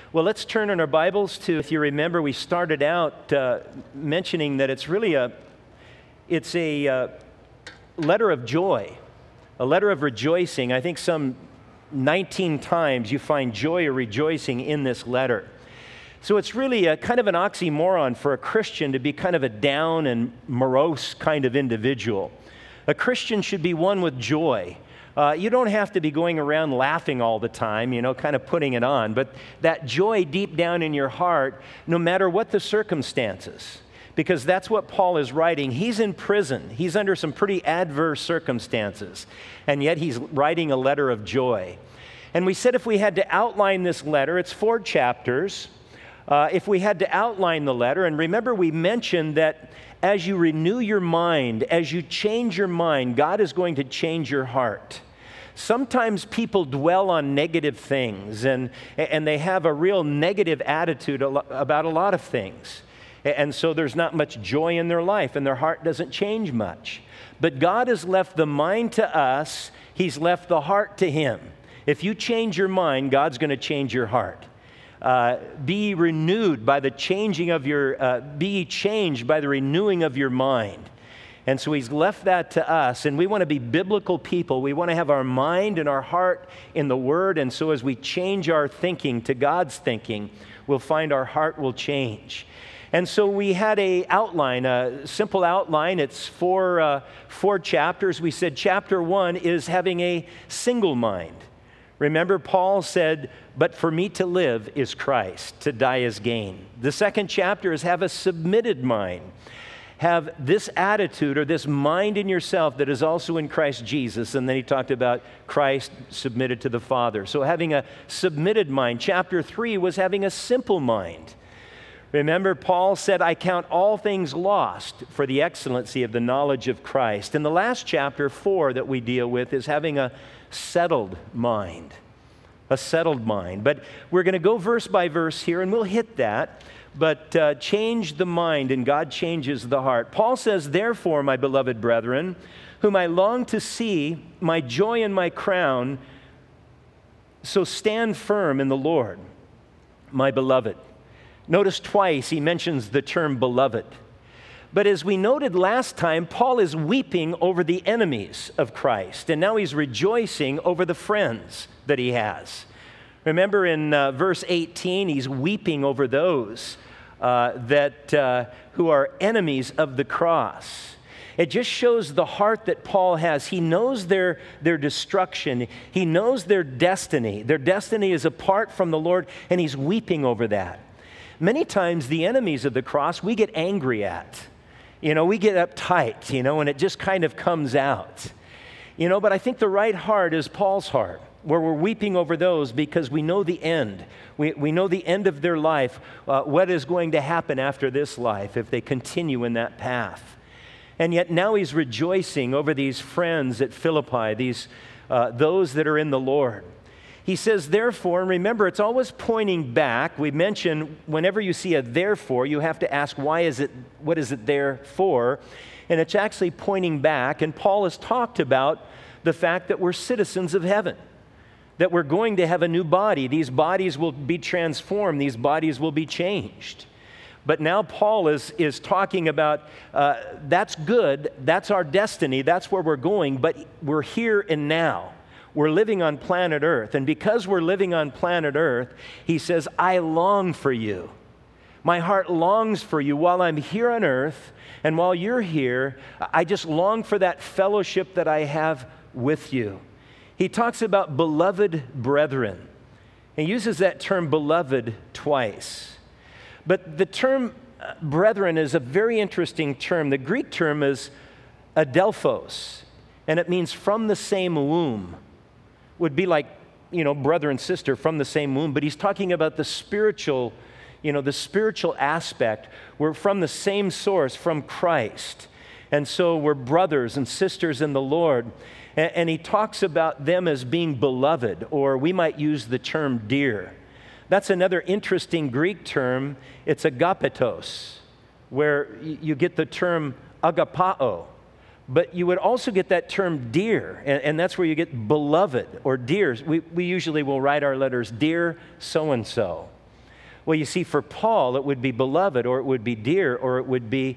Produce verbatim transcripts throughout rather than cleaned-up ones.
Well, let's turn in our Bibles to, if you remember, we started out uh, mentioning that it's really a, it's a uh, letter of joy, a letter of rejoicing. I think some nineteen times you find joy or rejoicing in this letter. So it's really a kind of an oxymoron for a Christian to be kind of a down and morose kind of individual. A Christian should be one with joy. Uh, you don't have to be going around laughing all the time, you know, kind of putting it on, but that joy deep down in your heart, no matter what the circumstances, because that's what Paul is writing. He's in prison. He's under some pretty adverse circumstances, and yet he's writing a letter of joy. And we said if we had to outline this letter, it's four chapters. Uh, if we had to outline the letter, and remember we mentioned that as you renew your mind, as you change your mind, God is going to change your heart. Sometimes people dwell on negative things, and, and they have a real negative attitude about a lot of things. And so there's not much joy in their life, and their heart doesn't change much. But God has left the mind to us. He's left the heart to Him. If you change your mind, God's going to change your heart. Uh, be renewed by the changing of your, uh, be changed by the renewing of your mind. And so He's left that to us, and we want to be biblical people. We want to have our mind and our heart in the Word, and so as we change our thinking to God's thinking, we'll find our heart will change. And so we had a outline, a simple outline. It's four, uh, four chapters. We said chapter one is having a single mind. Remember, Paul said, but for me to live is Christ, to die is gain. The second chapter is have a submitted mind. Have this attitude or this mind in yourself that is also in Christ Jesus. And then he talked about Christ submitted to the Father. So having a submitted mind. Chapter three was having a simple mind. Remember, Paul said, I count all things lost for the excellency of the knowledge of Christ. And the last chapter, four, that we deal with is having a settled mind. A settled mind. But we're going to go verse by verse here, and we'll hit that. But uh, change the mind, and God changes the heart. Paul says, therefore, my beloved brethren, whom I long to see, my joy and my crown, so stand firm in the Lord, my beloved. Notice twice he mentions the term beloved. But as we noted last time, Paul is weeping over the enemies of Christ, and now he's rejoicing over the friends that he has. Remember in uh, verse eighteen, he's weeping over those uh, that uh, who are enemies of the cross. It just shows the heart that Paul has. He knows their, their destruction. He knows their destiny. Their destiny is apart from the Lord, and he's weeping over that. Many times the enemies of the cross we get angry at. You know, we get uptight, you know, and it just kind of comes out. You know, but I think the right heart is Paul's heart, where we're weeping over those because we know the end. We, we know the end of their life, uh, what is going to happen after this life if they continue in that path. And yet now he's rejoicing over these friends at Philippi, these uh, those that are in the Lord. He says, therefore, and remember, it's always pointing back. We mentioned whenever you see a therefore, you have to ask, why is it, what is it there for? And it's actually pointing back. And Paul has talked about the fact that we're citizens of heaven, that we're going to have a new body. These bodies will be transformed. These bodies will be changed. But now Paul is, is talking about uh, that's good. That's our destiny. That's where we're going. But we're here and now. We're living on planet Earth, and because we're living on planet Earth, he says, I long for you. My heart longs for you while I'm here on earth, and while you're here, I just long for that fellowship that I have with you. He talks about beloved brethren. He uses that term beloved twice. But the term uh, brethren is a very interesting term. The Greek term is adelphos, and it means from the same womb. Would be like, you know, brother and sister from the same womb, but he's talking about the spiritual, you know, the spiritual aspect. We're from the same source, from Christ. And so we're brothers and sisters in the Lord. And, and he talks about them as being beloved, or we might use the term dear. That's another interesting Greek term. It's agapetos, where you get the term agapao. But you would also get that term dear, and, and that's where you get beloved or dear. We, we usually will write our letters, dear so-and-so. Well, you see, for Paul, it would be beloved, or it would be dear, or it would be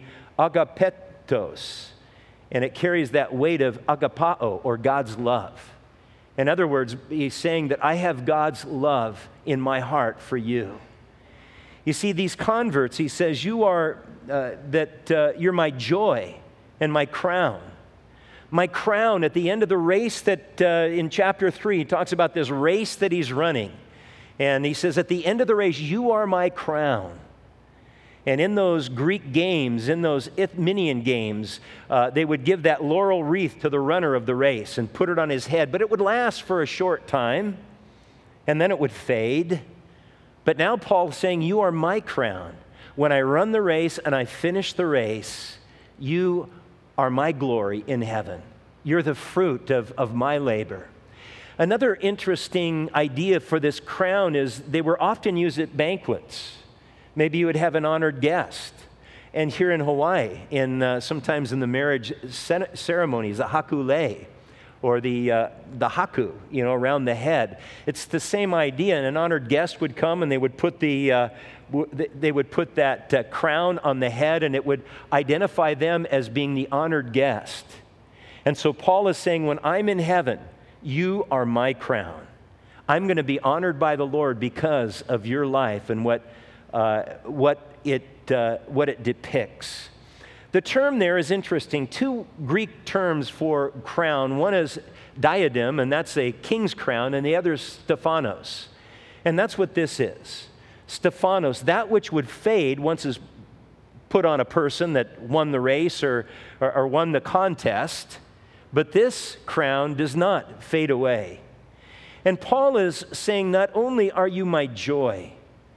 agapetos. And it carries that weight of agapao, or God's love. In other words, he's saying that I have God's love in my heart for you. You see, these converts, he says, you are, uh, that uh, you're my joy and my crown. My crown at the end of the race that uh, in chapter three, he talks about this race that he's running. And he says, at the end of the race, you are my crown. And in those Greek games, in those Isthmian games, uh, they would give that laurel wreath to the runner of the race and put it on his head. But it would last for a short time, and then it would fade. But now Paul's saying, you are my crown. When I run the race and I finish the race, you are my glory in heaven. You're the fruit of, of my labor. Another interesting idea for this crown is they were often used at banquets. Maybe you would have an honored guest. And here in Hawaii, in uh, sometimes in the marriage ceremonies, the hakule, or the, uh, the haku, you know, around the head. It's the same idea. And an honored guest would come and they would put the, uh, w- they would put that uh, crown on the head, and it would identify them as being the honored guest. And so Paul is saying, when I'm in heaven, you are my crown. I'm going to be honored by the Lord because of your life and what Uh, what it uh, what it depicts. The term there is interesting. Two Greek terms for crown. One is diadem, and that's a king's crown, and the other is Stephanos. And that's what this is. Stephanos, that which would fade once is put on a person that won the race or, or, or won the contest, but this crown does not fade away. And Paul is saying, not only are you my joy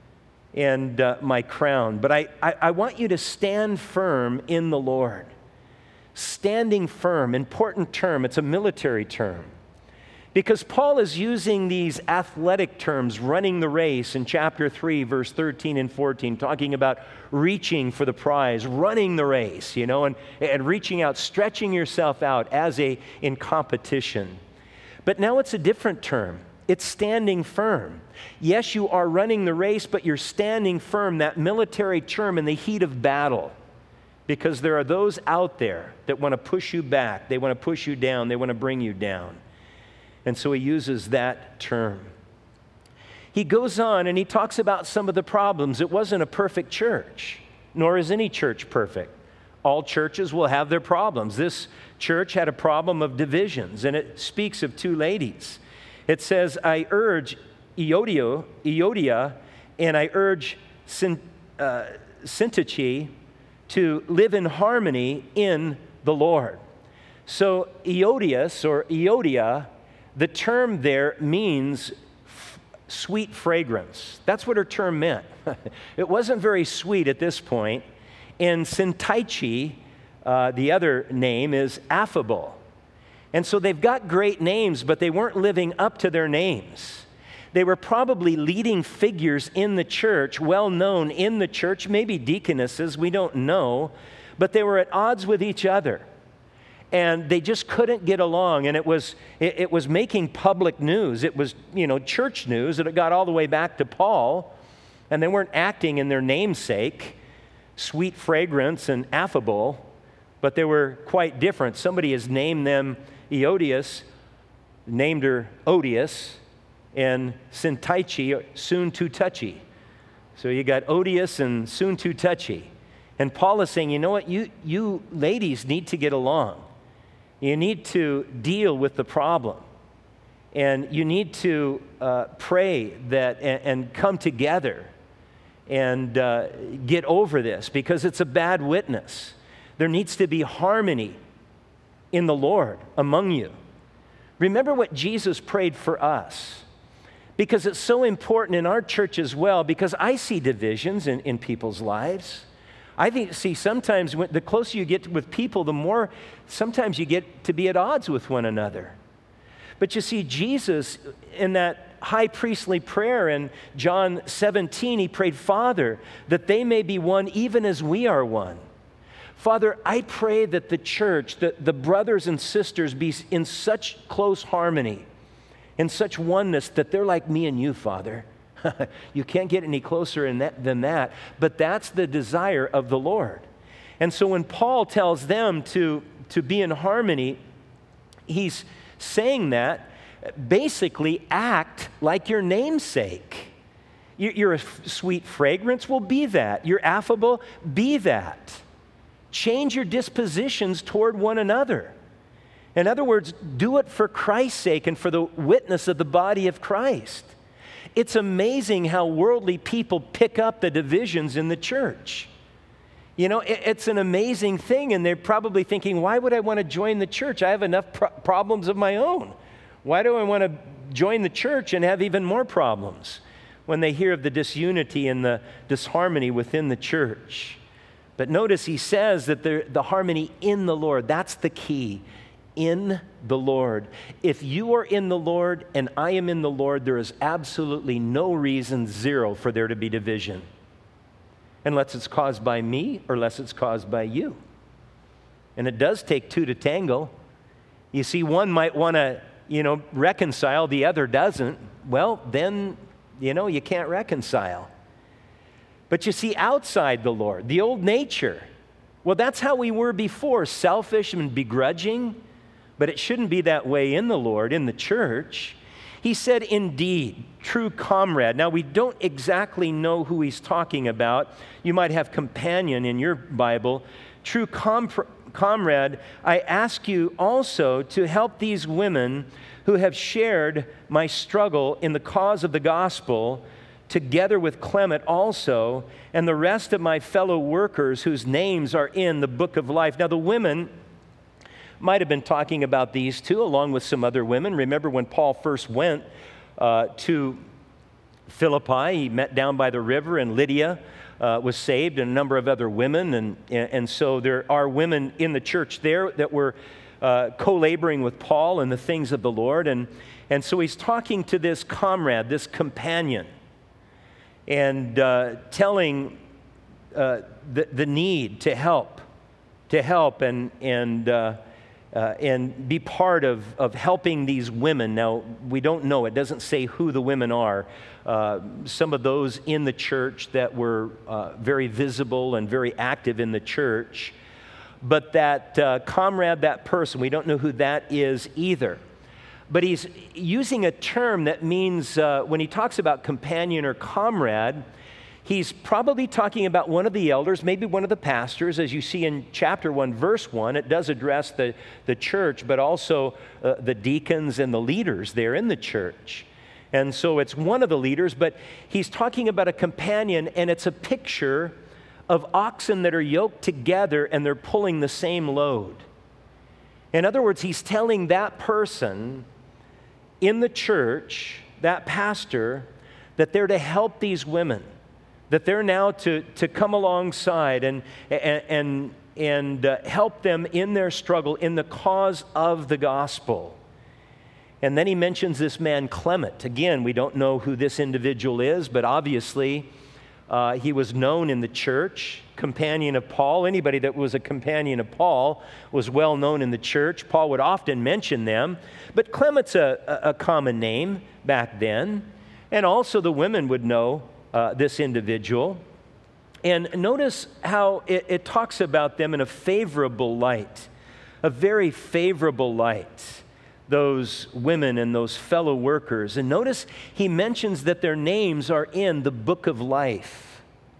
and uh, my crown, but I, I, I want you to stand firm in the Lord. Standing firm, important term. It's a military term. Because Paul is using these athletic terms, running the race in chapter three, verse thirteen and fourteen, talking about reaching for the prize, running the race, you know, and, and reaching out, stretching yourself out as a in competition. But now it's a different term. It's standing firm. Yes, you are running the race, but you're standing firm, that military term, in the heat of battle. Because there are those out there that want to push you back. They want to push you down. They want to bring you down. And so he uses that term. He goes on and he talks about some of the problems. It wasn't a perfect church, nor is any church perfect. All churches will have their problems. This church had a problem of divisions, and it speaks of two ladies. It says, I urge Euodia, Euodia and I urge Syn, uh, Syntyche to live in harmony in the Lord. So Euodias or Euodia, the term there means f- sweet fragrance. That's what her term meant. It wasn't very sweet at this point. And Syntyche, uh, the other name, is affable. And so they've got great names, but they weren't living up to their names. They were probably leading figures in the church, well known in the church, maybe deaconesses, we don't know, but they were at odds with each other. And they just couldn't get along, and it was it, it was making public news. It was, you know, church news, and it got all the way back to Paul, and they weren't acting in their namesake, sweet fragrance and affable, but they were quite different. Somebody has named them Euodias, named her Odious, and Syntyche, soon too touchy. So you got odious and soon too touchy. And Paul is saying, you know what, you, you ladies need to get along. You need to deal with the problem. And you need to uh, pray that and, and come together and uh, get over this, because it's a bad witness. There needs to be harmony in the Lord among you. Remember what Jesus prayed for us, because it's so important in our church as well, because I see divisions in, in people's lives. I think, see, sometimes when, the closer you get with people, the more sometimes you get to be at odds with one another. But you see, Jesus, in that high priestly prayer in John seventeen, he prayed, Father, that they may be one even as we are one. Father, I pray that the church, that the brothers and sisters be in such close harmony, in such oneness that they're like me and you, Father. You can't get any closer in that, than that, but that's the desire of the Lord. And so when Paul tells them to, to be in harmony, he's saying that basically act like your namesake. You're a sweet fragrance, well, be that. You're affable, be that. Change your dispositions toward one another. In other words, do it for Christ's sake and for the witness of the body of Christ. It's amazing how worldly people pick up the divisions in the church. You know, it's an amazing thing, and they're probably thinking, why would I want to join the church? I have enough pro- problems of my own. Why do I want to join the church and have even more problems? When they hear of the disunity and the disharmony within the church. But notice he says that the, the harmony in the Lord, that's the key. In the Lord. If you are in the Lord and I am in the Lord, there is absolutely no reason, zero, for there to be division. Unless it's caused by me or unless it's caused by you. And it does take two to tango. You see, one might want to, you know, reconcile, the other doesn't. Well, then, you know, you can't reconcile. But you see, outside the Lord, the old nature, well, that's how we were before, selfish and begrudging. But it shouldn't be that way in the Lord, in the church. He said, indeed, true comrade. Now, we don't exactly know who he's talking about. You might have companion in your Bible. True com- comrade, I ask you also to help these women who have shared my struggle in the cause of the gospel, together with Clement also, and the rest of my fellow workers whose names are in the book of life. Now, the women might have been talking about these two, along with some other women. Remember when Paul first went uh, to Philippi, he met down by the river, and Lydia uh, was saved, and a number of other women. And, and so there are women in the church there that were uh, co-laboring with Paul in the things of the Lord. And, and so he's talking to this comrade, this companion, and uh, telling uh, the, the need to help, to help and, and uh, Uh, and be part of, of helping these women. Now, we don't know. It doesn't say who the women are. Uh, some of those in the church that were uh, very visible and very active in the church. But that uh, comrade, that person, we don't know who that is either. But he's using a term that means, uh, when he talks about companion or comrade, he's probably talking about one of the elders, maybe one of the pastors. As you see in chapter one, verse one, it does address the, the church, but also uh, the deacons and the leaders there in the church. And so it's one of the leaders, but he's talking about a companion, and it's a picture of oxen that are yoked together and they're pulling the same load. In other words, he's telling that person in the church, that pastor, that they're to help these women, that they're now to, to come alongside and, and, and, and uh, help them in their struggle in the cause of the gospel. And then he mentions this man Clement. Again, we don't know who this individual is, but obviously uh, he was known in the church, companion of Paul. Anybody that was a companion of Paul was well known in the church. Paul would often mention them, but Clement's a, a common name back then. And also the women would know Uh, this individual. And notice how it, it talks about them in a favorable light, a very favorable light, those women and those fellow workers. And notice he mentions that their names are in the book of life.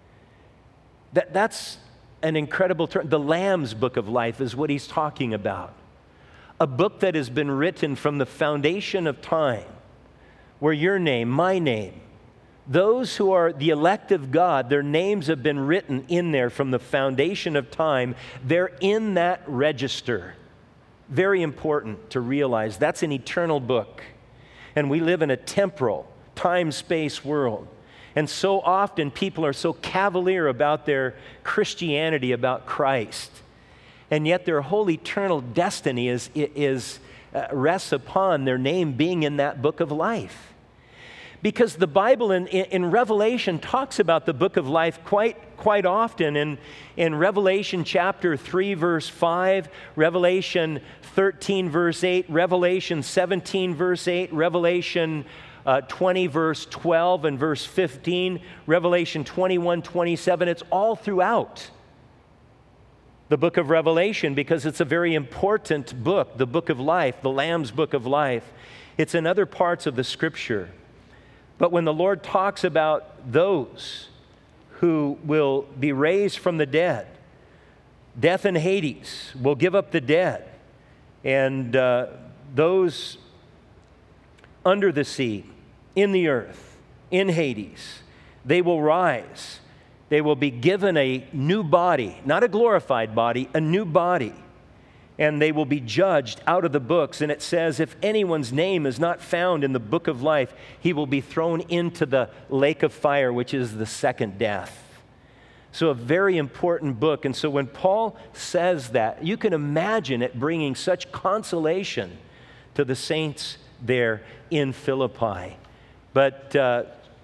That, that's an incredible term. The Lamb's book of life is what he's talking about. A book that has been written from the foundation of time, where your name, my name, those who are the elect of God, their names have been written in there from the foundation of time. They're in that register. Very important to realize. That's an eternal book. And we live in a temporal, time-space world. And so often people are so cavalier about their Christianity, about Christ. And yet their whole eternal destiny is, is uh, rests upon their name being in that book of life. Because the Bible in, in Revelation talks about the book of life quite, quite often. In, in Revelation chapter three, verse five, Revelation thirteen, verse eight, Revelation seventeen, verse eight, Revelation uh, twenty, verse twelve, and verse fifteen, Revelation twenty-one, twenty-seven. It's all throughout the book of Revelation because it's a very important book, the book of life, the Lamb's book of life. It's in other parts of the Scripture. But when the Lord talks about those who will be raised from the dead, death and Hades will give up the dead, and uh, those under the sea, in the earth, in Hades, they will rise. They will be given a new body, not a glorified body, a new body. And they will be judged out of the books. And it says, if anyone's name is not found in the book of life, he will be thrown into the lake of fire, which is the second death. So a very important book. And so when Paul says that, you can imagine it bringing such consolation to the saints there in Philippi. But uh,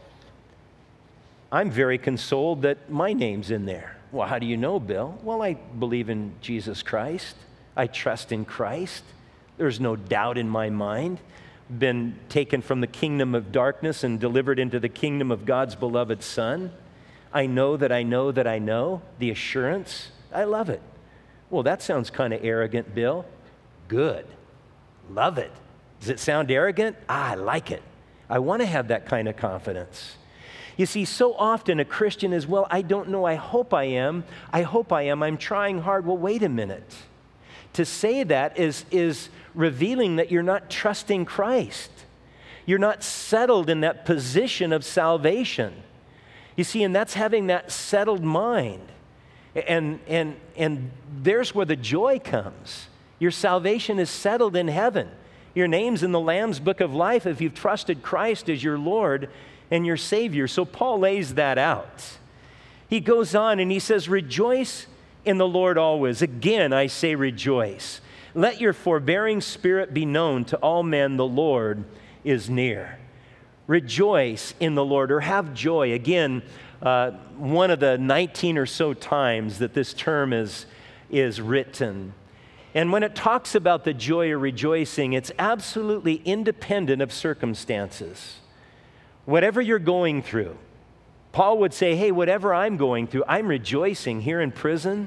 I'm very consoled that my name's in there. Well, how do you know, Bill? Well, I believe in Jesus Christ. I trust in Christ. There's no doubt in my mind. Been taken from the kingdom of darkness and delivered into the kingdom of God's beloved Son. I know that I know that I know. The assurance, I love it. Well, that sounds kind of arrogant, Bill. Good. Love it. Does it sound arrogant? Ah, I like it. I want to have that kind of confidence. You see, so often a Christian is, well, I don't know, I hope I am. I hope I am. I'm trying hard. Well, wait a minute. To say that is, is revealing that you're not trusting Christ. You're not settled in that position of salvation. You see, and that's having that settled mind. And, and, and there's where the joy comes. Your salvation is settled in heaven. Your name's in the Lamb's book of life if you've trusted Christ as your Lord and your Savior. So Paul lays that out. He goes on and he says, rejoice in the Lord always. Again, I say rejoice. Let your forbearing spirit be known to all men. The Lord is near. Rejoice in the Lord, or have joy. Again, uh, one of the nineteen or so times that this term is, is written. And when it talks about the joy or rejoicing, it's absolutely independent of circumstances. Whatever you're going through, Paul would say, hey, whatever I'm going through, I'm rejoicing here in prison.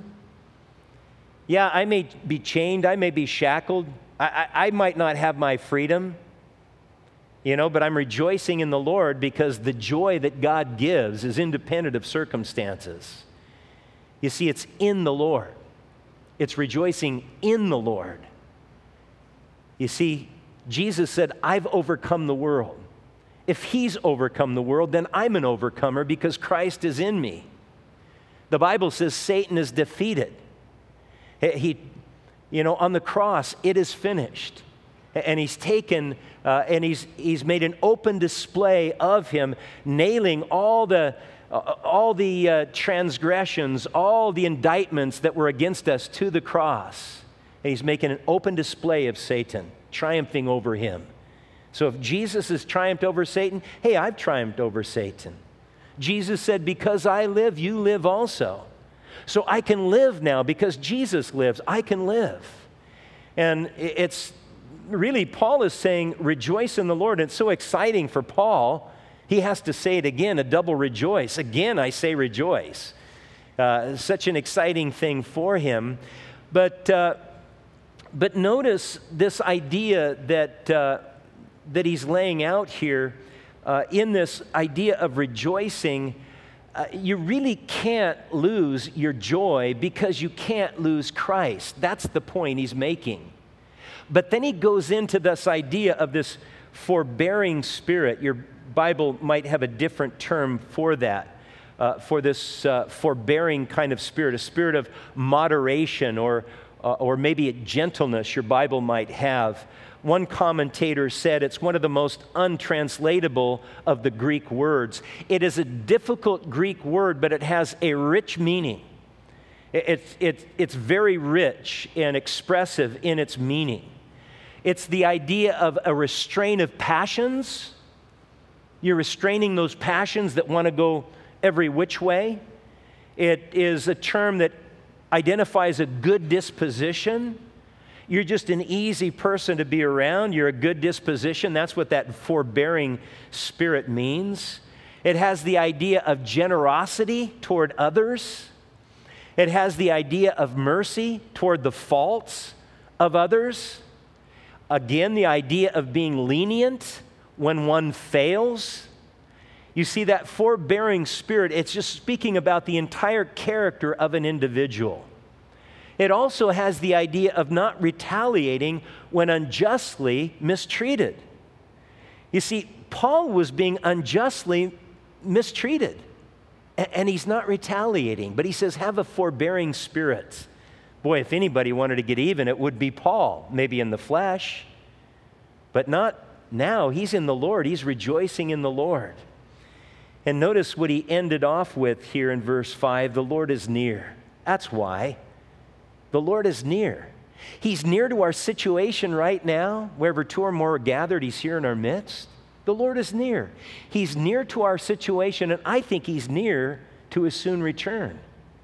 Yeah, I may be chained, I may be shackled, I, I, I might not have my freedom, you know, but I'm rejoicing in the Lord because the joy that God gives is independent of circumstances. You see, it's in the Lord. It's rejoicing in the Lord. You see, Jesus said, I've overcome the world. If he's overcome the world, then I'm an overcomer because Christ is in me. The Bible says Satan is defeated. He, you know, on the cross, it is finished. And he's taken, uh, and he's, he's made an open display of him, nailing all the, uh, all the uh, transgressions, all the indictments that were against us to the cross. And he's making an open display of Satan, triumphing over him. So if Jesus has triumphed over Satan, hey, I've triumphed over Satan. Jesus said, because I live, you live also. So I can live now because Jesus lives. I can live. And it's really, Paul is saying, rejoice in the Lord. And it's so exciting for Paul. He has to say it again, a double rejoice. Again, I say rejoice. Uh, such an exciting thing for him. But, uh, but notice this idea that... Uh, that he's laying out here uh, in this idea of rejoicing. Uh, you really can't lose your joy because you can't lose Christ. That's the point he's making. But then he goes into this idea of this forbearing spirit. Your Bible might have a different term for that, uh, for this uh, forbearing kind of spirit, a spirit of moderation, or, uh, or maybe a gentleness your Bible might have. One commentator said it's one of the most untranslatable of the Greek words. It is a difficult Greek word, but it has a rich meaning. It's, it's, it's very rich and expressive in its meaning. It's the idea of a restraint of passions. You're restraining those passions that want to go every which way. It is a term that identifies a good disposition. You're just an easy person to be around. You're a good disposition. That's what that forbearing spirit means. It has the idea of generosity toward others. It has the idea of mercy toward the faults of others. Again, the idea of being lenient when one fails. You see, that forbearing spirit, it's just speaking about the entire character of an individual. It also has the idea of not retaliating when unjustly mistreated. You see, Paul was being unjustly mistreated, and he's not retaliating, but he says, have a forbearing spirit. Boy, if anybody wanted to get even, it would be Paul, maybe in the flesh, but not now. He's in the Lord. He's rejoicing in the Lord. And notice what he ended off with here in verse five, the Lord is near. That's why. The Lord is near. He's near to our situation right now. Wherever two or more are gathered, he's here in our midst. The Lord is near. He's near to our situation, and I think he's near to his soon return.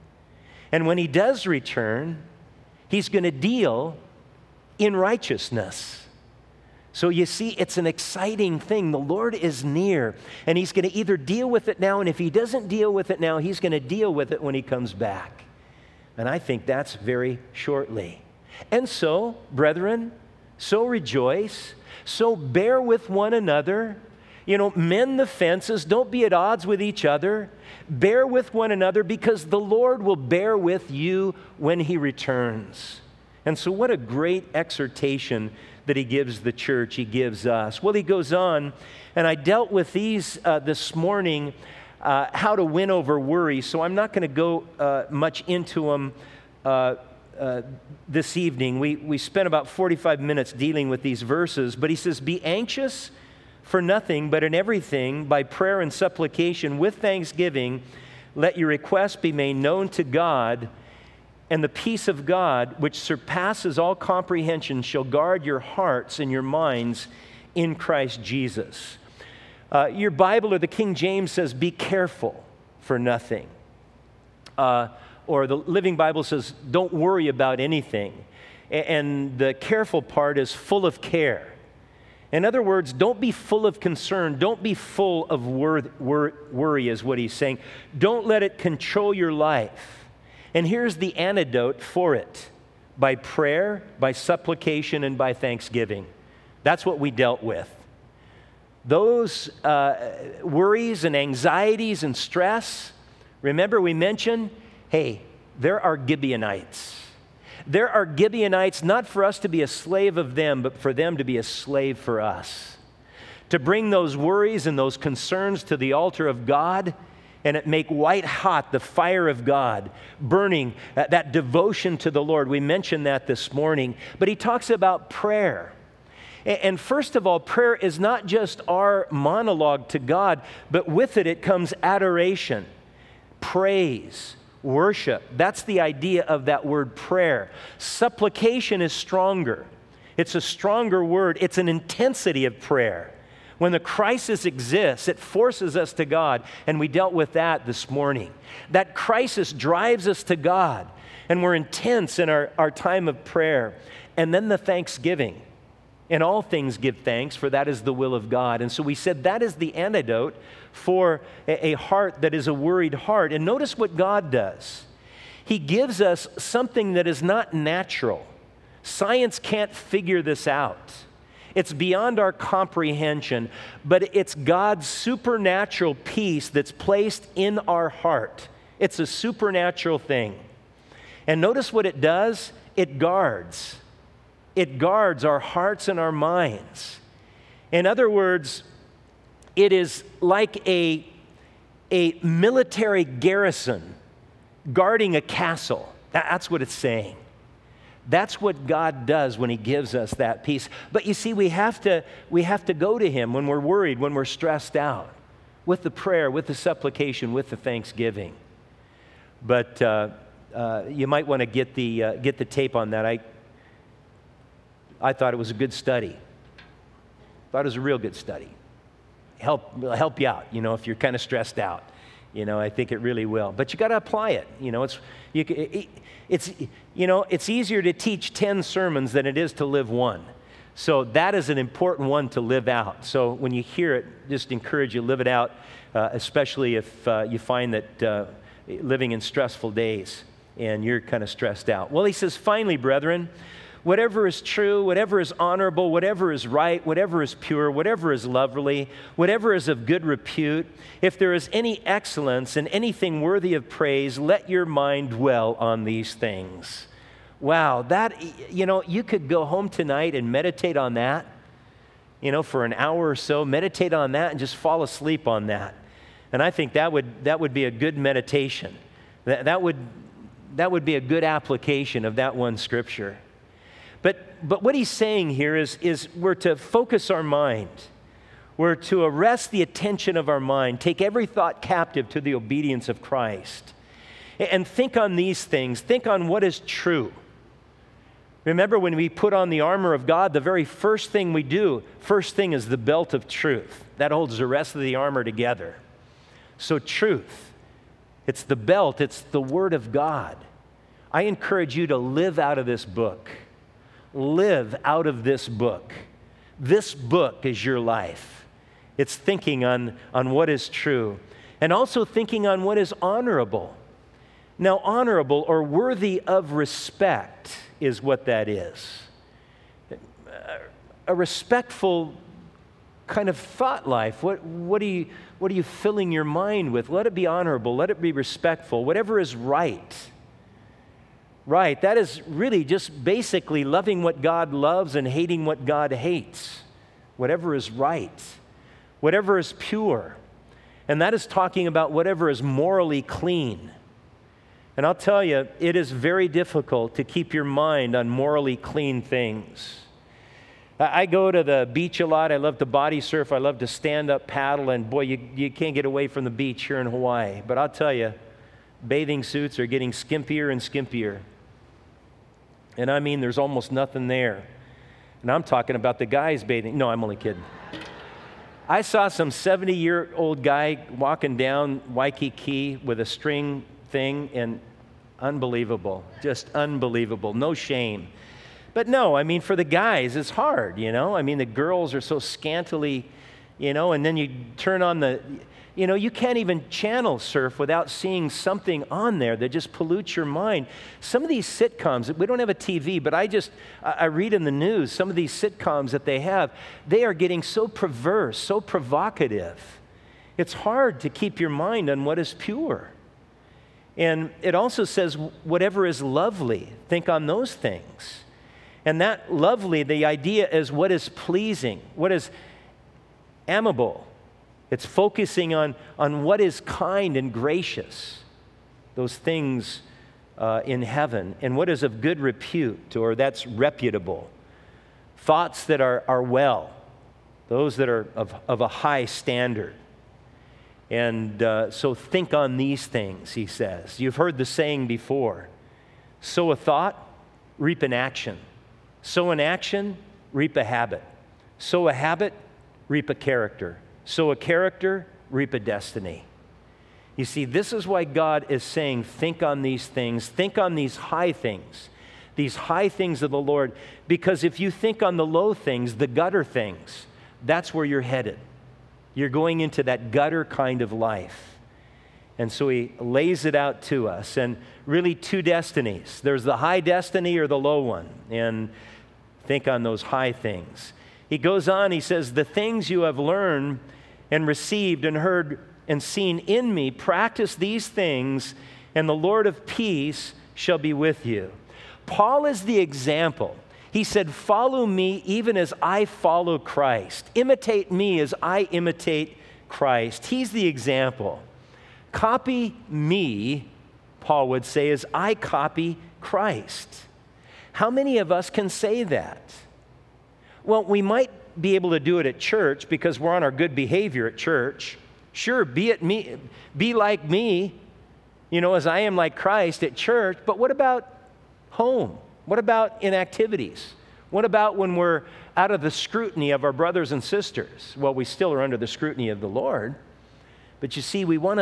And when he does return, he's going to deal in righteousness. So you see, it's an exciting thing. The Lord is near, and he's going to either deal with it now, and if he doesn't deal with it now, he's going to deal with it when he comes back. And I think that's very shortly. And so, brethren, so rejoice, so bear with one another. You know, mend the fences. Don't be at odds with each other. Bear with one another, because the Lord will bear with you when he returns. And so what a great exhortation that he gives the church, he gives us. Well, he goes on, and I dealt with these uh, this morning, uh, how to win over worry. So I'm not going to go uh, much into them uh, uh, this evening. We, we spent about forty-five minutes dealing with these verses, but he says, be anxious for nothing, but in everything, by prayer and supplication, with thanksgiving, let your requests be made known to God, and the peace of God, which surpasses all comprehension, shall guard your hearts and your minds in Christ Jesus. Uh, your Bible or the King James says, be careful for nothing. Uh, or the Living Bible says, don't worry about anything. And the careful part is full of care. In other words, don't be full of concern. Don't be full of wor- wor- worry is what he's saying. Don't let it control your life. And here's the antidote for it. By prayer, by supplication, and by thanksgiving. That's what we dealt with. Those uh, worries and anxieties and stress, remember we mentioned, hey, there are Gibeonites. There are Gibeonites, not for us to be a slave of them, but for them to be a slave for us. To bring those worries and those concerns to the altar of God, and it make white hot the fire of God, burning uh, that devotion to the Lord. We mentioned that this morning. But he talks about prayer. And, and first of all, prayer is not just our monologue to God, but with it, it comes adoration, praise, worship. That's the idea of that word prayer. Supplication is stronger. It's a stronger word. It's an intensity of prayer. When the crisis exists, it forces us to God, and we dealt with that this morning. That crisis drives us to God, and we're intense in our, our time of prayer. And then the thanksgiving. In all things give thanks, for that is the will of God. And so we said that is the antidote for a, a heart that is a worried heart. And notice what God does. He gives us something that is not natural. Science can't figure this out. It's beyond our comprehension, but it's God's supernatural peace that's placed in our heart. It's a supernatural thing. And notice what it does. It guards. It guards our hearts and our minds. In other words, it is like a, a military garrison guarding a castle. That's what it's saying. That's what God does when he gives us that peace. But you see, we have to, we have to go to him when we're worried, when we're stressed out, with the prayer, with the supplication, with the thanksgiving. But uh, uh, you might want to get the, uh, get the tape on that. I, I thought it was a good study. Thought it was a real good study. Help, help you out, you know, if you're kind of stressed out. You know, I think it really will. But you got to apply it. You know, it's you, it, it's you know, it's easier to teach ten sermons than it is to live one. So that is an important one to live out. So when you hear it, just encourage you, live it out, uh, especially if uh, you find that uh, living in stressful days and you're kind of stressed out. Well, he says, finally, brethren, whatever is true, whatever is honorable, whatever is right, whatever is pure, whatever is lovely, whatever is of good repute, if there is any excellence and anything worthy of praise, let your mind dwell on these things. Wow, that, you know, you could go home tonight and meditate on that, you know, for an hour or so, meditate on that and just fall asleep on that. And I think that would that would be a good meditation. That, that would that would be a good application of that one scripture. But but what he's saying here is, is we're to focus our mind. We're to arrest the attention of our mind, take every thought captive to the obedience of Christ. And think on these things. Think on what is true. Remember, when we put on the armor of God, the very first thing we do, first thing is the belt of truth. That holds the rest of the armor together. So truth, it's the belt, it's the Word of God. I encourage you to live out of this book. Live out of this book. This book is your life. It's thinking on, on what is true, and also thinking on what is honorable. Now, honorable or worthy of respect is what that is. A respectful kind of thought life. What, what, are you, what are you filling your mind with? Let it be honorable. Let it be respectful. Whatever is right. Right, that is really just basically loving what God loves and hating what God hates. Whatever is right. Whatever is pure. And that is talking about whatever is morally clean. And I'll tell you, it is very difficult to keep your mind on morally clean things. I go to the beach a lot. I love to body surf. I love to stand up paddle. And boy, you, you can't get away from the beach here in Hawaii. But I'll tell you, bathing suits are getting skimpier and skimpier. And I mean, there's almost nothing there. And I'm talking about the guys bathing. No, I'm only kidding. I saw some seventy-year-old guy walking down Waikiki with a string thing, and unbelievable, just unbelievable, no shame. But no, I mean, for the guys, it's hard, you know? I mean, the girls are so scantily, you know, and then you turn on the, you know, you can't even channel surf without seeing something on there that just pollutes your mind. Some of these sitcoms, we don't have a T V, but I just, I read in the news, some of these sitcoms that they have, they are getting so perverse, so provocative. It's hard to keep your mind on what is pure. And it also says, whatever is lovely, think on those things. And that lovely, the idea is what is pleasing, what is amiable. It's focusing on, on what is kind and gracious, those things uh, in heaven, and what is of good repute, or that's reputable. Thoughts that are, are well, those that are of, of a high standard. And uh, so think on these things, he says. You've heard the saying before. Sow a thought, reap an action. Sow an action, reap a habit. Sow a habit, reap a character. Sow a character, reap a destiny. You see, this is why God is saying, think on these things. Think on these high things. These high things of the Lord. Because if you think on the low things, the gutter things, that's where you're headed. You're going into that gutter kind of life. And so he lays it out to us. And really two destinies. There's the high destiny or the low one. And think on those high things. He goes on, he says, the things you have learned and received and heard and seen in me, practice these things, and the Lord of peace shall be with you. Paul is the example. He said, follow me even as I follow Christ. Imitate me as I imitate Christ. He's the example. Copy me, Paul would say, as I copy Christ. How many of us can say that? Well, we might be able to do it at church because we're on our good behavior at church. Sure, be it me, be like me, you know, as I am like Christ at church. But what about home? What about in activities? What about when we're out of the scrutiny of our brothers and sisters? Well, we still are under the scrutiny of the Lord. But you see, we want to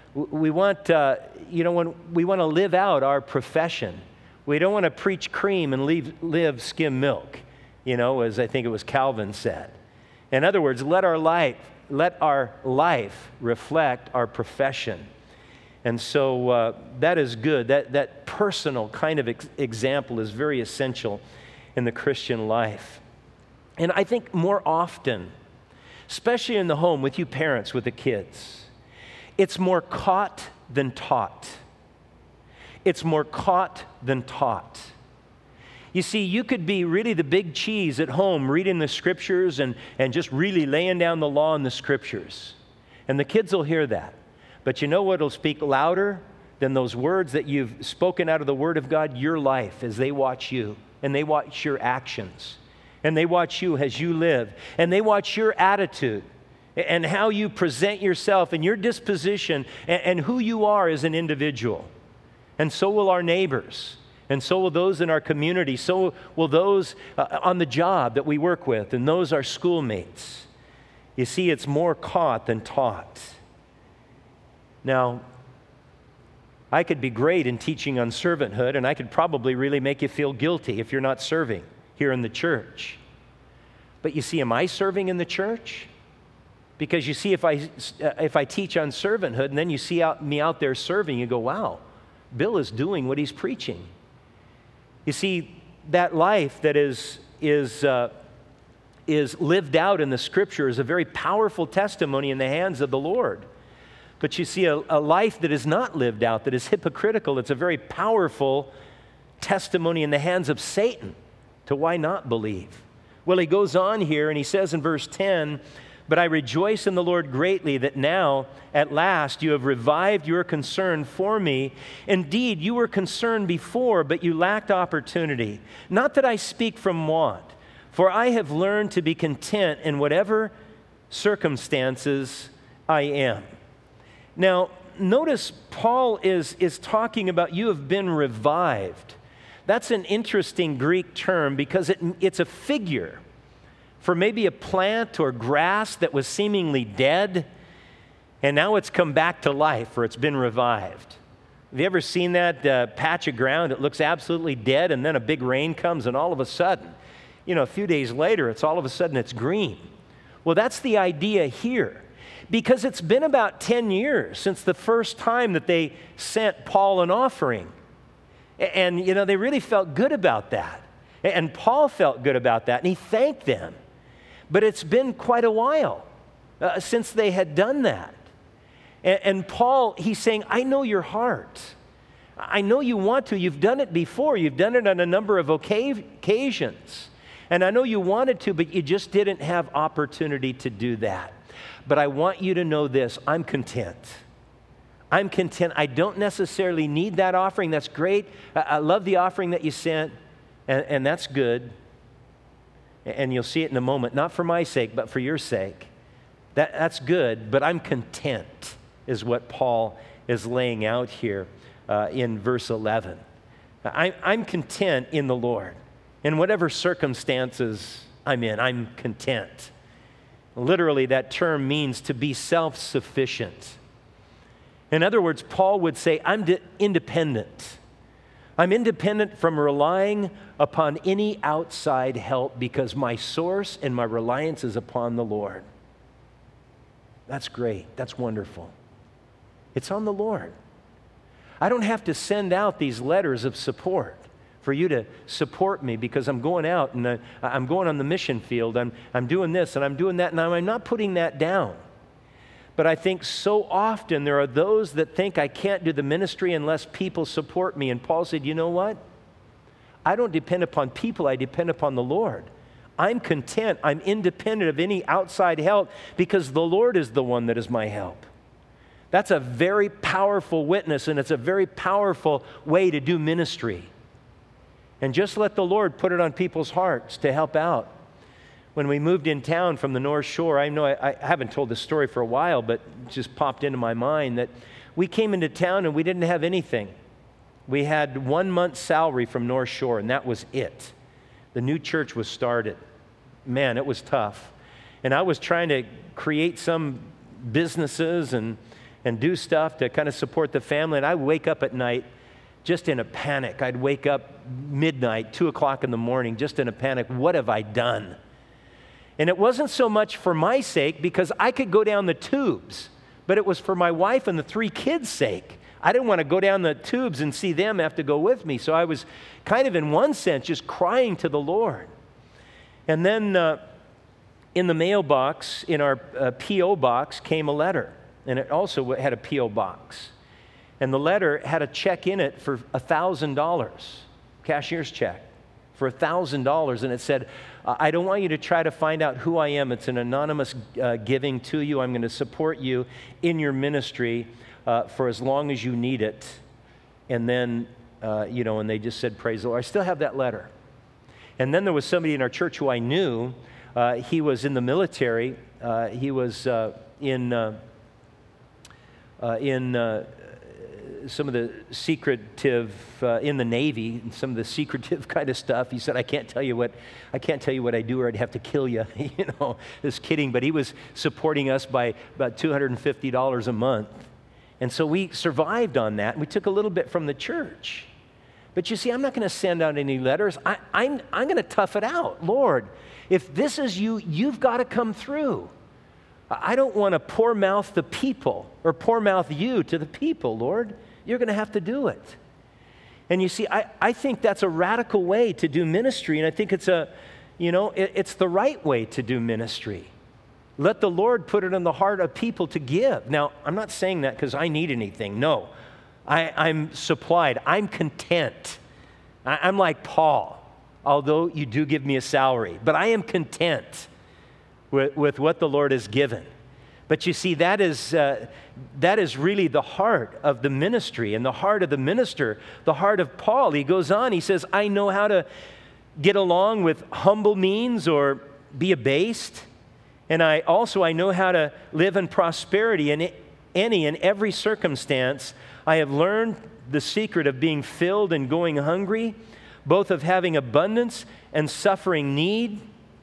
We want, uh, you know, when we want to live out our profession. We don't want to preach cream and leave, live skim milk, you know, as I think it was Calvin said. In other words, let our life, let our life reflect our profession. And so uh, that is good. That, that personal kind of ex- example is very essential in the Christian life. And I think more often, especially in the home with you parents, with the kids, it's more caught than taught. It's more caught than taught. You see, you could be really the big cheese at home reading the scriptures and, and just really laying down the law in the scriptures. And the kids will hear that. But you know what will speak louder than those words that you've spoken out of the Word of God? Your life as they watch you, and they watch your actions, and they watch you as you live, and they watch your attitude and how you present yourself and your disposition and, and who you are as an individual. And so will our neighbors, and so will those in our community, so will those uh, on the job that we work with, and those our schoolmates. You see, it's more caught than taught. Now, I could be great in teaching on servanthood, and I could probably really make you feel guilty if you're not serving here in the church. But you see, am I serving in the church? Because you see, if I, if I teach on servanthood, and then you see out, me out there serving, you go, wow, Bill is doing what he's preaching. You see, that life that is, is, uh, is lived out in the Scripture is a very powerful testimony in the hands of the Lord. But you see, a, a life that is not lived out, that is hypocritical, it's a very powerful testimony in the hands of Satan to why not believe. Well, he goes on here and he says in verse ten, "But I rejoice in the Lord greatly that now, at last, you have revived your concern for me. Indeed, you were concerned before, but you lacked opportunity. Not that I speak from want, for I have learned to be content in whatever circumstances I am." Now, notice Paul is, is talking about you have been revived. That's an interesting Greek term because it, it's a figure for maybe a plant or grass that was seemingly dead, and now it's come back to life or it's been revived. Have you ever seen that uh, patch of ground that looks absolutely dead, and then a big rain comes and all of a sudden, you know, a few days later, it's all of a sudden it's green. Well, that's the idea here. Because it's been about ten years since the first time that they sent Paul an offering. And, you know, they really felt good about that. And Paul felt good about that, and he thanked them. But it's been quite a while uh, since they had done that. And, and Paul, he's saying, I know your heart. I know you want to. You've done it before. You've done it on a number of occasions. And I know you wanted to, but you just didn't have opportunity to do that. But I want you to know this, I'm content. I'm content. I don't necessarily need that offering. That's great. I, I love the offering that you sent, and, and that's good. And you'll see it in a moment, not for my sake, but for your sake. That, that's good, but I'm content, is what Paul is laying out here uh, in verse eleven. I, I'm content in the Lord. In whatever circumstances I'm in, I'm content. Literally, that term means to be self-sufficient. In other words, Paul would say, I'm de- independent. I'm independent from relying upon any outside help because my source and my reliance is upon the Lord. That's great. That's wonderful. It's on the Lord. I don't have to send out these letters of support for you to support me because I'm going out and uh, I'm going on the mission field. I'm, I'm doing this and I'm doing that. Now, I'm not putting that down. But I think so often there are those that think I can't do the ministry unless people support me. And Paul said, you know what? I don't depend upon people. I depend upon the Lord. I'm content. I'm independent of any outside help because the Lord is the one that is my help. That's a very powerful witness, and it's a very powerful way to do ministry. And just let the Lord put it on people's hearts to help out. When we moved in town from the North Shore, I know I, I haven't told this story for a while, but it just popped into my mind that we came into town and we didn't have anything. We had one month's salary from North Shore, and that was it. The new church was started. Man, it was tough. And I was trying to create some businesses and and do stuff to kind of support the family. And I wake up at night just in a panic. I'd wake up midnight, two o'clock in the morning, just in a panic. What have I done? And it wasn't so much for my sake, because I could go down the tubes, but it was for my wife and the three kids' sake. I didn't want to go down the tubes and see them have to go with me. So I was kind of, in one sense, just crying to the Lord. And then uh, in the mailbox, in our uh, P O box, came a letter. And it also had a P O box. And the letter had a check in it for one thousand dollars, cashier's check for one thousand dollars. And it said, I don't want you to try to find out who I am. It's an anonymous uh, giving to you. I'm going to support you in your ministry uh, for as long as you need it. And then, uh, you know, and they just said, praise the Lord. I still have that letter. And then there was somebody in our church who I knew. Uh, he was in the military. Uh, he was uh, in... Uh, Uh, in uh, some of the secretive, uh, in the Navy, and some of the secretive kind of stuff. He said, I can't tell you what, I can't tell you what I do, or I'd have to kill you. You know, just kidding. But he was supporting us by about two hundred fifty dollars a month. And so we survived on that. We took a little bit from the church. But you see, I'm not going to send out any letters. I, I'm, I'm going to tough it out. Lord, if this is you, you've got to come through. I don't want to poor mouth the people or poor mouth you to the people, Lord. You're going to have to do it. And you see, I, I think that's a radical way to do ministry. And I think it's a, you know, it, it's the right way to do ministry. Let the Lord put it in the heart of people to give. Now, I'm not saying that because I need anything. No, I, I'm supplied. I'm content. I, I'm like Paul, although you do give me a salary. But I am content With, with what the Lord has given. But you see, that is, uh, that is really the heart of the ministry and the heart of the minister, the heart of Paul. He goes on, he says, I know how to get along with humble means or be abased. And I also, I know how to live in prosperity in any and every circumstance. I have learned the secret of being filled and going hungry, both of having abundance and suffering need.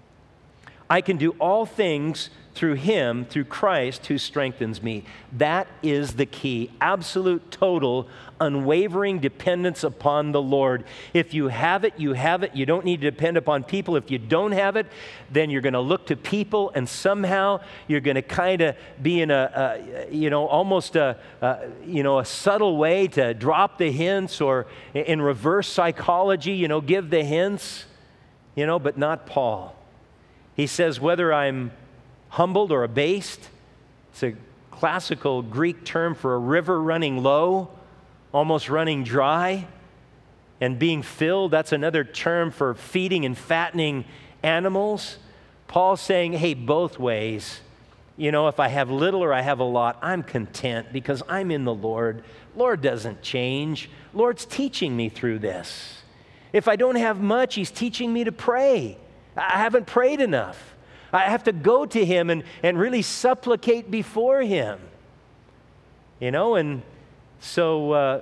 I can do all things through Him, through Christ, who strengthens me. That is the key. Absolute, total, unwavering dependence upon the Lord. If you have it, you have it. You don't need to depend upon people. If you don't have it, then you're going to look to people, and somehow you're going to kind of be in a, a, you know, almost a, a, you know, a subtle way to drop the hints, or in reverse psychology, you know, give the hints, you know, but not Paul. He says, whether I'm humbled or abased, it's a classical Greek term for a river running low, almost running dry, and being filled, that's another term for feeding and fattening animals. Paul's saying, hey, both ways. You know, if I have little or I have a lot, I'm content because I'm in the Lord. Lord doesn't change. Lord's teaching me through this. If I don't have much, He's teaching me to pray. I haven't prayed enough. I have to go to Him and, and really supplicate before Him. You know, and so, uh,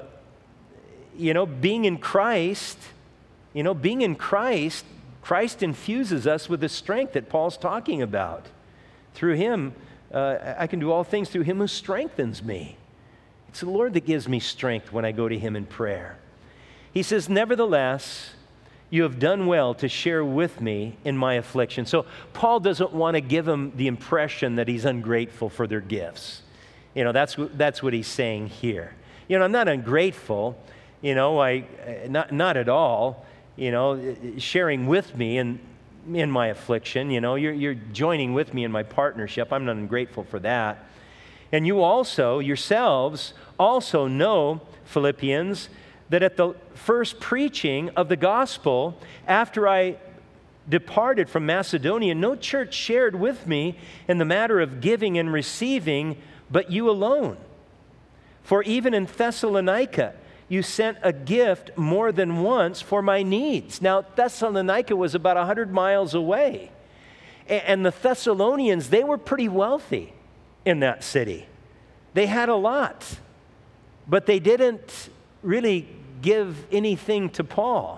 you know, being in Christ, you know, being in Christ, Christ infuses us with the strength that Paul's talking about. Through Him, uh, I can do all things through Him who strengthens me. It's the Lord that gives me strength when I go to Him in prayer. He says, nevertheless, you have done well to share with me in my affliction. So Paul doesn't want to give them the impression that he's ungrateful for their gifts. You know, that's, that's what he's saying here. You know, I'm not ungrateful, you know, I, not, not at all, you know, sharing with me in, in my affliction. You know, you're, you're joining with me in my partnership. I'm not ungrateful for that. And you also, yourselves, also know, Philippians, that at the first preaching of the gospel, after I departed from Macedonia, no church shared with me in the matter of giving and receiving, but you alone. For even in Thessalonica, you sent a gift more than once for my needs. Now, Thessalonica was about one hundred miles away. And the Thessalonians, they were pretty wealthy in that city. They had a lot, but they didn't really give anything to Paul.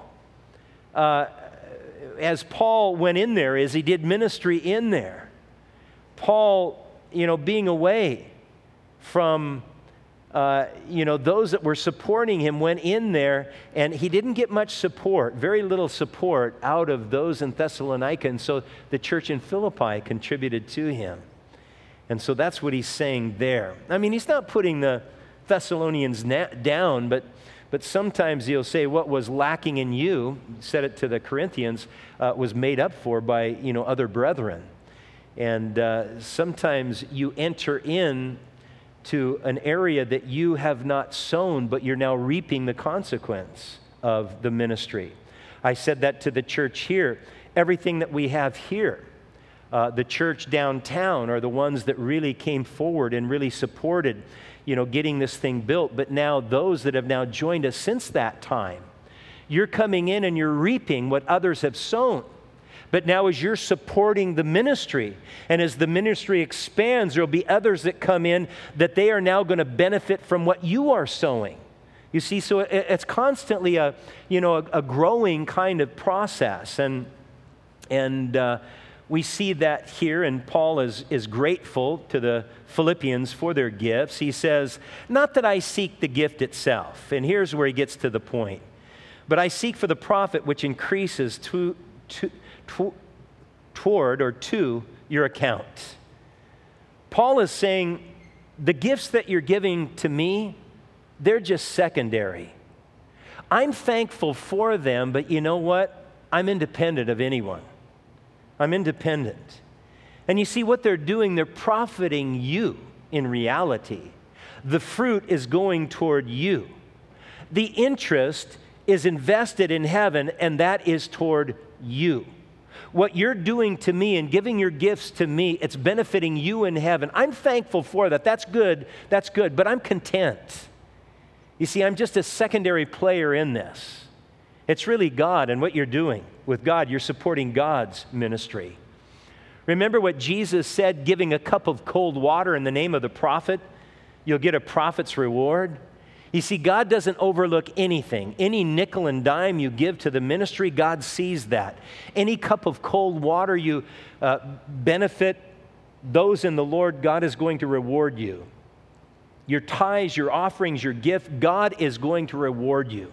Uh, as Paul went in there, as he did ministry in there, Paul, you know, being away, from Uh, you know, those that were supporting him went in there, and he didn't get much support, very little support out of those in Thessalonica, and so the church in Philippi contributed to him. And so that's what he's saying there. I mean, he's not putting the Thessalonians na- down, but but sometimes he'll say what was lacking in you, said it to the Corinthians, uh, was made up for by, you know, other brethren. And uh, sometimes you enter in to an area that you have not sown, but you're now reaping the consequence of the ministry. I said that to the church here. Everything that we have here, uh, the church downtown are the ones that really came forward and really supported, you know, getting this thing built. But now those that have now joined us since that time, you're coming in and you're reaping what others have sown. But now as you're supporting the ministry, and as the ministry expands, there'll be others that come in that they are now going to benefit from what you are sowing. You see, so it's constantly a, you know, a, a growing kind of process. And, and uh, we see that here, and Paul is, is grateful to the Philippians for their gifts. He says, not that I seek the gift itself. And here's where he gets to the point. But I seek for the profit which increases to, to toward or to your account. Paul is saying, the gifts that you're giving to me, they're just secondary. I'm thankful for them, but you know what? I'm independent of anyone. I'm independent. And you see what they're doing, they're profiting you in reality. The fruit is going toward you. The interest is invested in heaven, and that is toward you. What you're doing to me and giving your gifts to me, it's benefiting you in heaven. I'm thankful for that. That's good. That's good. But I'm content. You see, I'm just a secondary player in this. It's really God and what you're doing. With God, you're supporting God's ministry. Remember what Jesus said, giving a cup of cold water in the name of the prophet, you'll get a prophet's reward. You see, God doesn't overlook anything. Any nickel and dime you give to the ministry, God sees that. Any cup of cold water you uh, benefit those in the Lord, God is going to reward you. Your tithes, your offerings, your gift, God is going to reward you.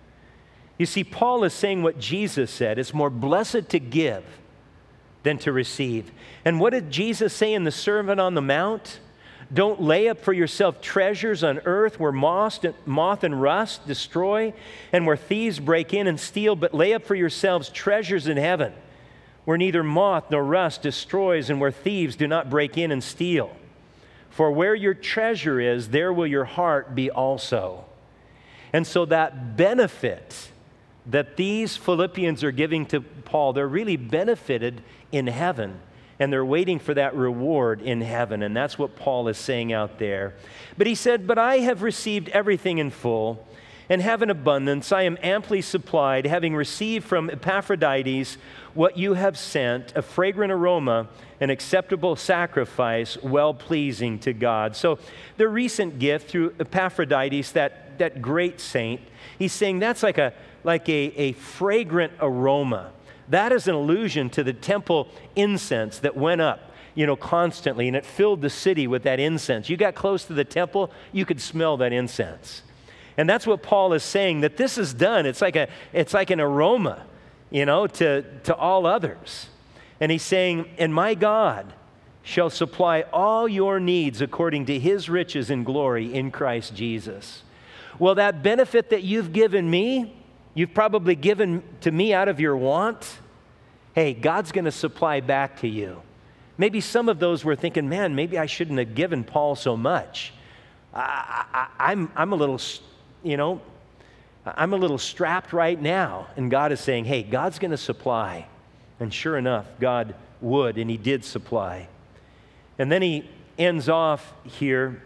You see, Paul is saying what Jesus said. It's more blessed to give than to receive. And what did Jesus say in the Sermon on the Mount? Don't lay up for yourself treasures on earth where moth and rust destroy and where thieves break in and steal, but lay up for yourselves treasures in heaven where neither moth nor rust destroys and where thieves do not break in and steal. For where your treasure is, there will your heart be also. And so that benefit that these Philippians are giving to Paul, they're really benefited in heaven. And they're waiting for that reward in heaven. And that's what Paul is saying out there. But he said, but I have received everything in full and have an abundance. I am amply supplied, having received from Epaphroditus what you have sent, a fragrant aroma, an acceptable sacrifice, well-pleasing to God. So the recent gift through Epaphroditus, that, that great saint, he's saying that's like a, like a, a fragrant aroma. That is an allusion to the temple incense that went up, you know, constantly, and it filled the city with that incense. You got close to the temple, you could smell that incense. And that's what Paul is saying, that this is done. It's like a, it's like an aroma, you know, to, to all others. And he's saying, and my God shall supply all your needs according to his riches and glory in Christ Jesus. Well, that benefit that you've given me, you've probably given to me out of your want. Hey, God's going to supply back to you. Maybe some of those were thinking, man, maybe I shouldn't have given Paul so much. I, I, I'm, I'm a little, you know, I'm a little strapped right now. And God is saying, hey, God's going to supply. And sure enough, God would, and he did supply. And then he ends off here.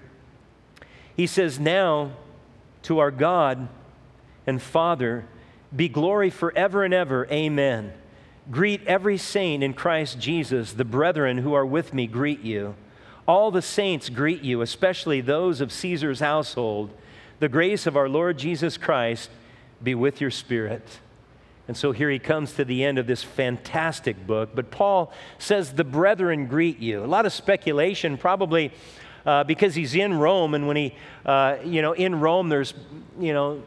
He says, now to our God and Father, be glory forever and ever. Amen. Greet every saint in Christ Jesus. The brethren who are with me greet you. All the saints greet you, especially those of Caesar's household. The grace of our Lord Jesus Christ be with your spirit. And so here he comes to the end of this fantastic book. But Paul says, the brethren greet you. A lot of speculation, probably uh, because he's in Rome, and when he, uh, you know, in Rome, there's, you know,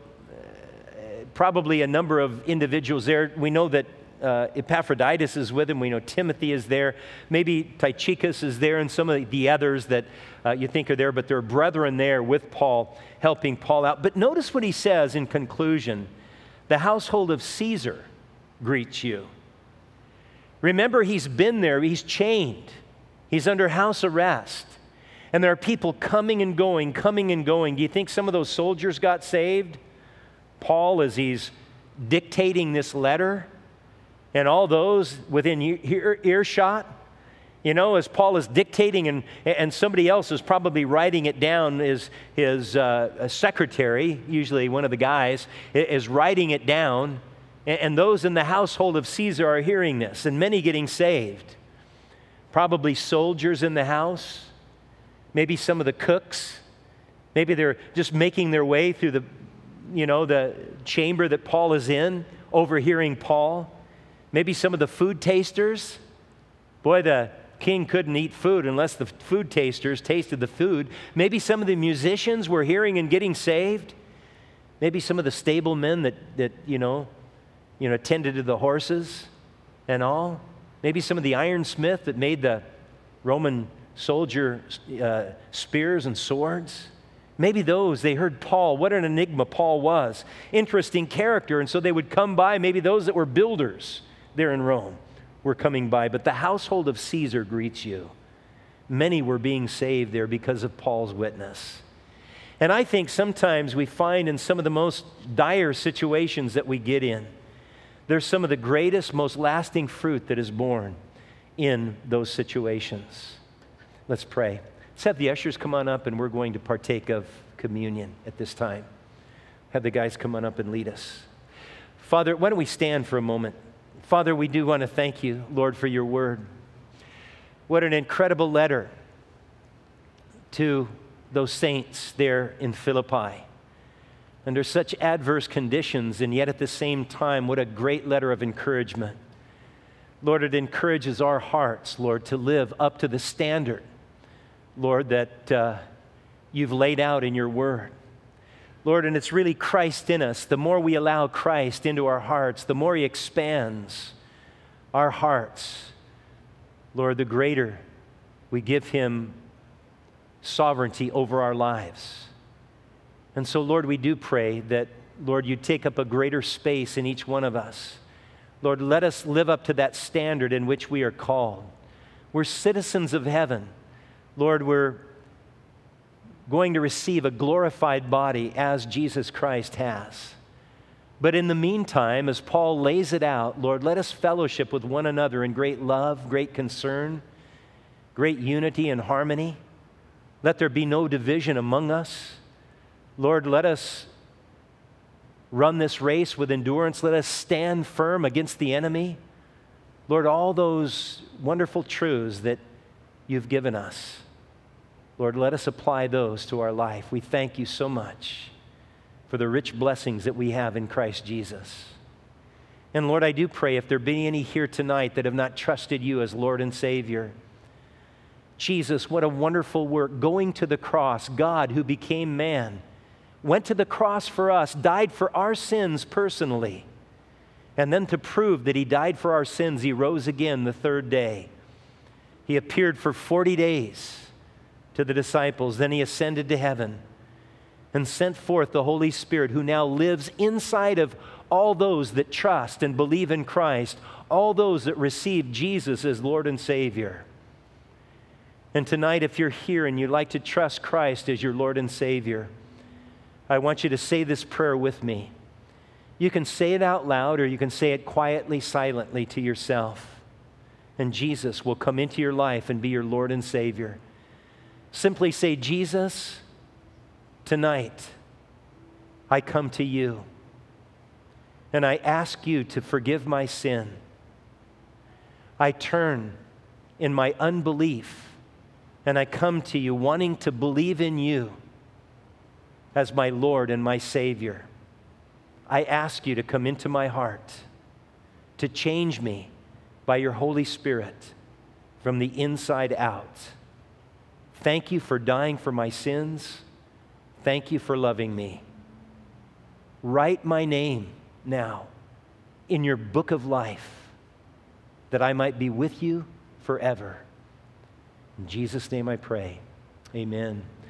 probably a number of individuals there. We know that uh, Epaphroditus is with him. We know Timothy is there. Maybe Tychicus is there, and some of the others that uh, you think are there, but there are brethren there with Paul, helping Paul out. But notice what he says in conclusion. The household of Caesar greets you. Remember, he's been there. He's chained. He's under house arrest. And there are people coming and going, coming and going. Do you think some of those soldiers got saved? Paul, as he's dictating this letter, and all those within ear, earshot, you know, as Paul is dictating, and, and somebody else is probably writing it down, his, his uh, secretary, usually one of the guys, is writing it down, and, and those in the household of Caesar are hearing this, and many getting saved. Probably soldiers in the house, maybe some of the cooks, maybe they're just making their way through the, you know, the chamber that Paul is in, overhearing Paul. Maybe some of the food tasters. Boy, the king couldn't eat food unless the food tasters tasted the food. Maybe some of the musicians were hearing and getting saved. Maybe some of the stablemen that, that you know, you know, tended to the horses and all. Maybe some of the ironsmith that made the Roman soldier uh, spears and swords. Maybe those, they heard Paul, what an enigma Paul was. Interesting character, and so they would come by. Maybe those that were builders there in Rome were coming by. But the household of Caesar greets you. Many were being saved there because of Paul's witness. And I think sometimes we find in some of the most dire situations that we get in, there's some of the greatest, most lasting fruit that is born in those situations. Let's pray. Let's have the ushers come on up, and we're going to partake of communion at this time. Have the guys come on up and lead us. Father, why don't we stand for a moment? Father, we do want to thank you, Lord, for your word. What an incredible letter to those saints there in Philippi. Under such adverse conditions, and yet at the same time, what a great letter of encouragement. Lord, it encourages our hearts, Lord, to live up to the standard, Lord, that uh, you've laid out in your word. Lord, and it's really Christ in us. The more we allow Christ into our hearts, the more he expands our hearts. Lord, the greater we give him sovereignty over our lives. And so, Lord, we do pray that, Lord, you take up a greater space in each one of us. Lord, let us live up to that standard in which we are called. We're citizens of heaven. Lord, we're going to receive a glorified body as Jesus Christ has. But in the meantime, as Paul lays it out, Lord, let us fellowship with one another in great love, great concern, great unity and harmony. Let there be no division among us. Lord, let us run this race with endurance. Let us stand firm against the enemy. Lord, all those wonderful truths that you've given us, Lord, let us apply those to our life. We thank you so much for the rich blessings that we have in Christ Jesus. And Lord, I do pray if there be any here tonight that have not trusted you as Lord and Savior. Jesus, what a wonderful work, going to the cross. God, who became man, went to the cross for us, died for our sins personally. And then to prove that he died for our sins, he rose again the third day. He appeared for forty days to the disciples. Then he ascended to heaven and sent forth the Holy Spirit, who now lives inside of all those that trust and believe in Christ, all those that receive Jesus as Lord and Savior. And tonight, if you're here and you'd like to trust Christ as your Lord and Savior, I want you to say this prayer with me. You can say it out loud, or you can say it quietly, silently to yourself. And Jesus will come into your life and be your Lord and Savior. Simply say, Jesus, tonight I come to you and I ask you to forgive my sin. I turn in my unbelief and I come to you wanting to believe in you as my Lord and my Savior. I ask you to come into my heart, to change me by your Holy Spirit from the inside out. Thank you for dying for my sins. Thank you for loving me. Write my name now in your book of life, that I might be with you forever. In Jesus' name I pray. Amen.